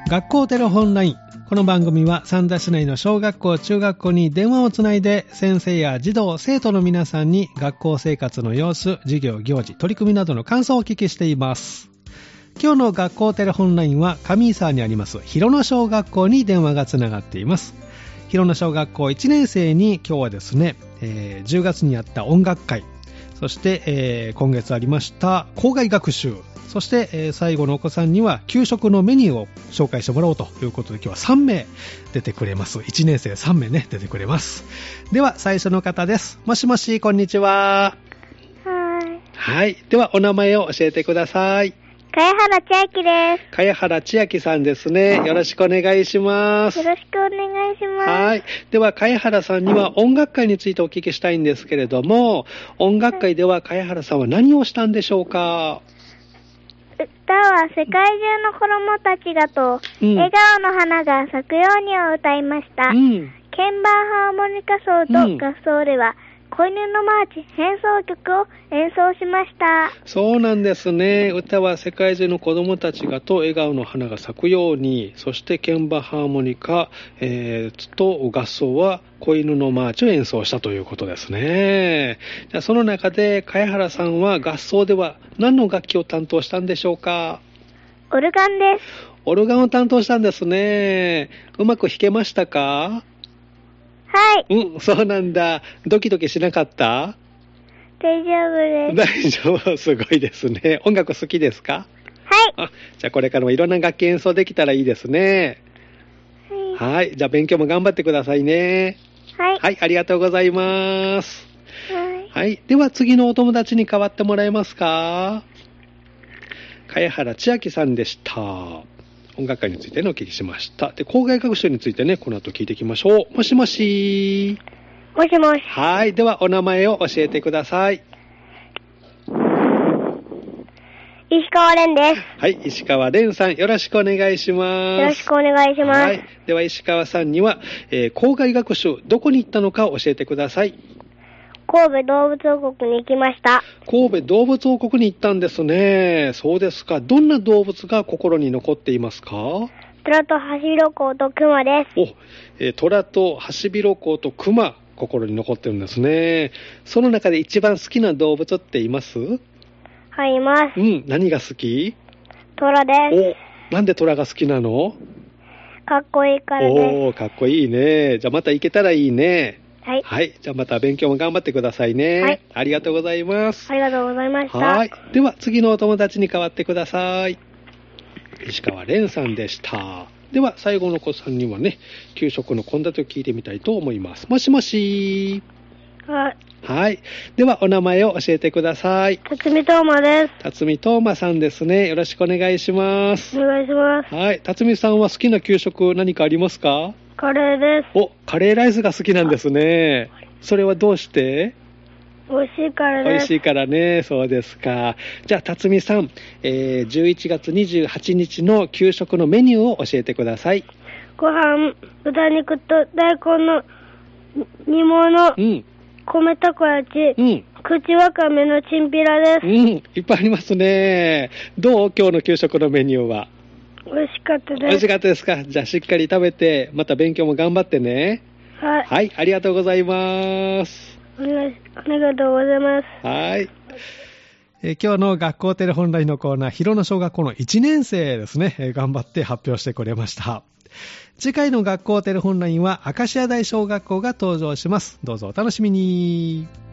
学校テレホンライン。この番組は三田市内の小学校中学校に電話をつないで先生や児童生徒の皆さんに学校生活の様子、授業行事、取り組みなどの感想をお聞きしています。今日の学校テレホンラインは上井沢にあります広野小学校に電話がつながっています。広野小学校1年生に今日はですね、10月にあった音楽会、そして、今月ありました校外学習、そして、最後のお子さんには給食のメニューを紹介してもらおうということで、今日は3名出てくれます。1年生3名ね、出てくれます。では最初の方です。もしもし、こんにちは。はい。ではお名前を教えてください。 茅原千秋です。 茅原千秋さんですね。よろしくお願いします。 よろしくお願いします。 はい。では、茅原さんには音楽会についてお聞きしたいんですけれども、音楽会では茅原さんは何をしたんでしょうか？ 歌は世界中の子供たちがと、笑顔の花が咲くようにを歌いました。鍵盤ハーモニカ奏と合奏では、子犬のマーチ変奏曲を演奏しました。 そうなんですね。歌は世界中の子供たちがと笑顔の花が咲くように、そして鍵盤ハーモニカ、と合奏は子犬のマーチを演奏したということですね。じゃあその中で茅原さんは合奏では何の楽器を担当したんでしょうか？ オルガンです。 オルガンを担当したんですね。うまく弾けましたか？ はい。 そうなんだ。ドキドキしなかった？ 大丈夫です。 大丈夫。すごいですね。音楽好きですか？ はい。 じゃあこれからもいろんな楽器演奏できたらいいですね。はい。じゃあ勉強も頑張ってくださいね。 はい。 はい、ありがとうございます。 はい。 はい。では次のお友達に代わってもらえますか？茅原千秋さんでした。音楽会についてのお聞きしました。で、校外学習についてね、この後聞いていきましょう。もしもし。 もしもし。 はい。では、お名前を教えてください。 石川蓮です。 はい。石川蓮さん、よろしくお願いします。 よろしくお願いします。 はい。では、石川さんには、校外学習、どこに行ったのか教えてください。 神戸動物王国に行きました。 神戸動物王国に行ったんですね。そうですか。どんな動物が心に残っていますか？ 虎とハシビロコウとクマです。 虎とハシビロコウとクマ、心に残ってるんですね。その中で一番好きな動物っています？ はい、います。 何が好き？ 虎です。 なんで虎が好きなの？ かっこいいからです。 かっこいいね。じゃあまた行けたらいいね。 はい。 はい。じゃあまた勉強も頑張ってくださいね。 はい。 ありがとうございます。 ありがとうございました。 はい。では次のお友達に代わってください。石川蓮さんでした。では最後の子さんにはね、給食の献立を聞いてみたいと思います。もしもし。 はい。 はい。ではお名前を教えてください。 辰巳斗真です。 辰巳斗真さんですね。よろしくお願いします。 お願いします。 はい。辰巳さんは好きな給食何かありますか？ カレーです。 カレーライスが好きなんですね。それはどうして？ 美味しいからです。 美味しいからね。そうですか。じゃあ、辰巳さん、11月28日の給食のメニューを教えてください。 ご飯、豚肉と大根の煮物、米たこ焼き、口わかめのチンピラです。 いっぱいありますね。どう？今日の給食のメニューは。 美味しかったです。 美味しかったですか？じゃあしっかり食べて、また勉強も頑張ってね。 はい。 はい、ありがとうございます。 ありがとうございます。 はい。今日の学校テレホンラインのコーナー、広野小学校の1年生ですね、頑張って発表してくれました。次回の学校テレホンラインは、明石家大小学校が登場します。どうぞお楽しみに。